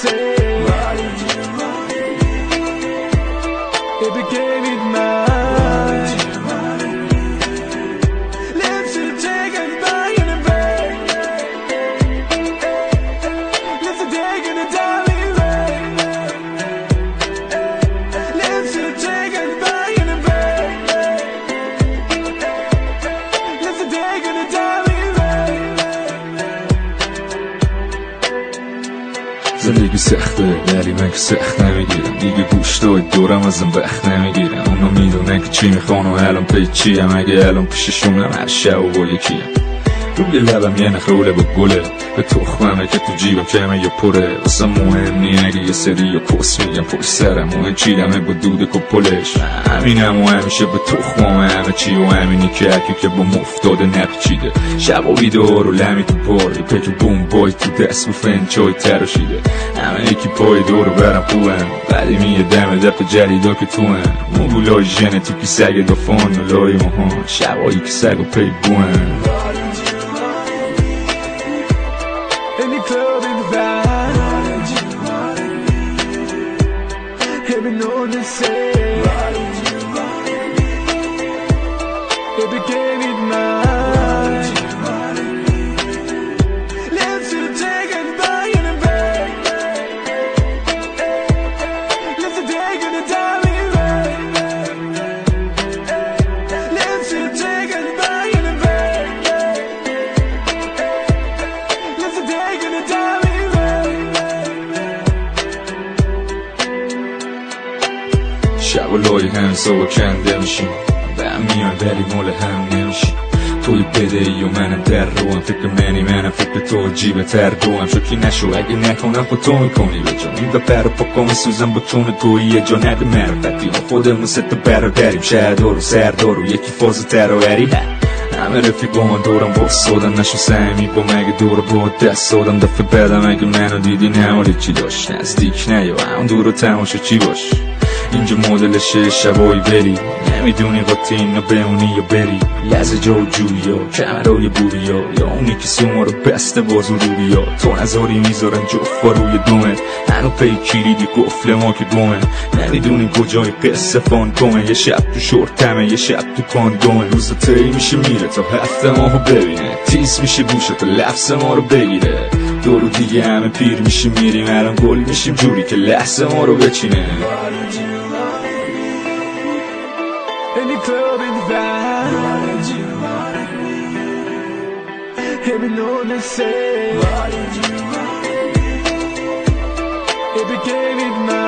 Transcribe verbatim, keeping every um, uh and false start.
say? Why did you run it? It became it mine. Lips are taken by in a bag. Lips are taken a darling way. Lips are taken by in a bag. Lips are taken a darling way. زندگی سخته ولی من که سخت نمیگیرم دیگه گوشتای دورم ازم بخت نمیگیرم اونا میدونن که چی میخوان و الان پی چیم اگه الان پیششونم هر شب و با یکیم روی لبم یه نخوله با گله به تخممه که تو جیبم کمه یا پره واسه مهم نی اگه یه سری یا پس میگم پشت سرم و چیدمه با دود کپلش همینم و همیشه به تخمام همه چی و همینی که هرکی که با مفتاده نپیچیده شب و بیدار و لمی تو پار یه پک بوم بای تو دست و فنچای تراشیده همه یکی پای دور و برم خوبم بعدی میه دم دپ جریدا که تو هم مبولای ژنتیکی سگ دافان و لای ماهان شبایی که سگ و پی بوهم Any club in the valley, heaven only say, it became it mine. Lips are taken by in a bag. Lips are taken a darling way. Lips are taken by in a bag. Lips are taken a darling way. شب و لای هم صبح کنده میشیم به هم میان ولی مال هم نمیشیم توی بده ای و منم در رو هم فکر منی منم فکر تو جیب تر دو هم شکی نشو اگه نکنم خود تو میکنی به جا این دفعه رو پاکا میسوزم با چون توی یه جا نده معرفتی ها خودمون ست برادریم شهردار و سردار و یکی فاز تراوری همه رفیقام دورم باز سادم نشو سهمی با مگه دور با دست سادم دفعه بعدم اگه منو دیدی نمالی چی داشت نزدیک نه یا همون دور و تماشا چی باش اینجا مدلشه شبایی بری نمیدونی قطعین و بمونی یا بری لحظه جا و جویا کمرای بوریا یا اونی که سوما رو بسته بازو رویا تو نظاری میذارن جفا روی دومت هنو پی کلیدی قفل ما که دومه نمیدونی کجای قصه فان کنه یه شب تو شورتمه یه شب تو کاندومه روز تی میشه میره تا هفته ماهو ببینه تیز میشه گوشه تا لفظ ما رو بگیره دورو دیگه همه پیر میشیم میریم الان گل میشیم جوری که لحظه ما رو بچینه Any club in the valley, heaven only say, it became it mine.